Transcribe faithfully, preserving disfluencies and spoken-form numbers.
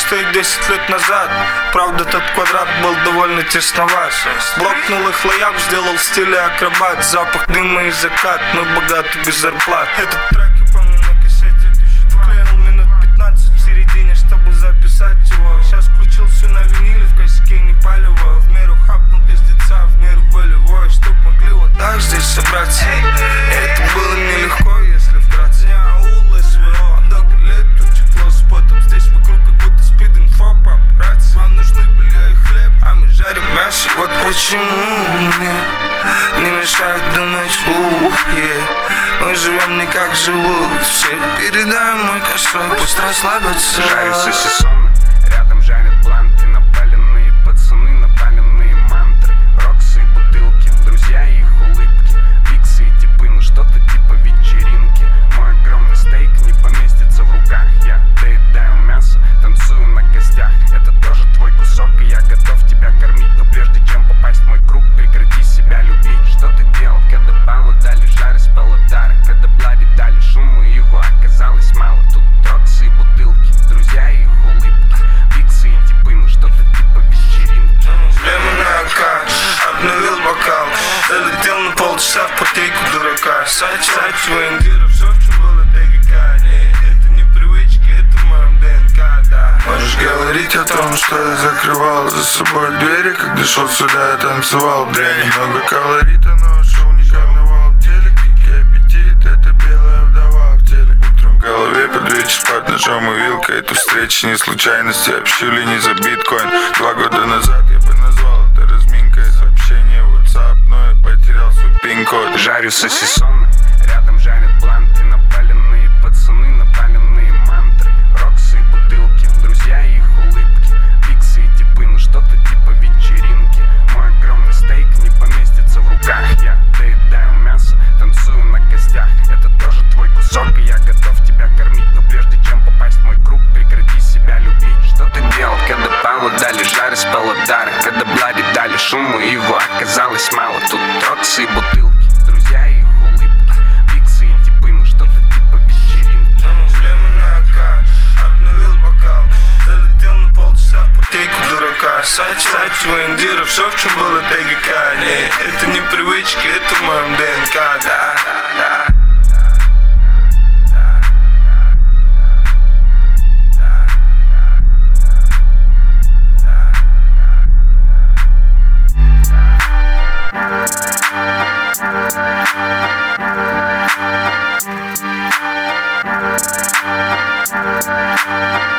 стоит десять лет назад. Правда, тот квадрат был довольно тесноват. Блок нулых лояб сделал в стиле акробат. Запах дыма и закат, мы богаты без зарплат. Этот трек я помню на кассете. Вклеил минут пятнадцать в середине, чтобы записать его. Сейчас включил все на виниле, в косяке не палево. В меру хапнул пиздеца, в меру волевой, чтоб могли вот так здесь собраться. Это было нелегко, если вкратце. Аул, СВО, много лет тут тепло с потом. Здесь вокруг как будто спид-инфо, папарацци. Вам нужны белье и хлеб, а мы жарим мясо. Вот почему мне не мешает думать, ух, yeah. Мы живем не как живут все. Передай мой косой, пусть расслабятся. Жарю сосисоны, рядом жарят планты. Напаленные пацаны, напаленные мантры. Роксы и бутылки, друзья и их улыбки. Виксы и типы, ну что-то типа вечеринки. Мой огромный стейк не поместится в руках. Я доедаю мясо, танцую на костях. Это тоже твой кусок, и я готов тебя кормить. Но прежде чем попасть в мой круг, прекрати себя любить. Что ты делал, когда Павла дали жары с палатары? Когда Блади дали шуму, его оказалось мало. Тут роксы и бутылки, друзья и их улыбки. Виксы и типы, ну что-то типа вечеринки. Шлемы на АК, обновил бокал. Долетел на полчаса в потейку дурака. Сайт, сайт, воендира, все в чем было ТГК. Это не привычки, это в моем ДНК, да. Можешь говорить о том, что я закрывал за собой двери, когда шел сюда, я танцевал. Дрянь, немного колорита, но шоу не карнавал. Телек, дикий аппетит, это белая вдова в теле. Утром в голове под вечер под ножом и вилкой. Эту встречу не случайности, общули не за биткоин. Два года назад я бы назвал это разминкой. Сообщение в WhatsApp, но я потерял свой пин-код. Жарю сосисоны, рядом жарят планты. Напаленные пацаны, напаленные мантры. Роксы и бутылки, друзья и их улыбки. Виксы и типы, ну что-то типа вечеринки. Мой огромный стейк не поместится в руках. Я доедаю мясо, танцую на костях. Это тоже твой кусок, и я готов тебя кормить. Но прежде чем попасть в мой круг, прекрати себя любить. Что ты делал, когда Павлу дали жары с палатары? Когда Блади дали шуму, его оказалось мало. Тут роксы и бутылки, друзья и их улыбки. Виксы и типы, ну что-то типа вечеринки. Шлемы на АК, обновил бокал. Долетел на полчаса в потейку дурака. Сайт, сайт, воендира, все в чем было ТГК. Не, это не привычки, это в моем ДНК, да, да, да. We'll be right back.